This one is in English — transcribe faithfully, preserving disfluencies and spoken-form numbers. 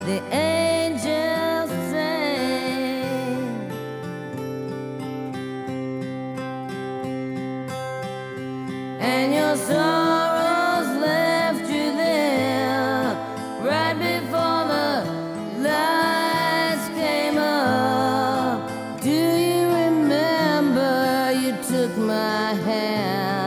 The angels sing, and your sorrows left you there right before the lights came up. Do you remember you took my hand?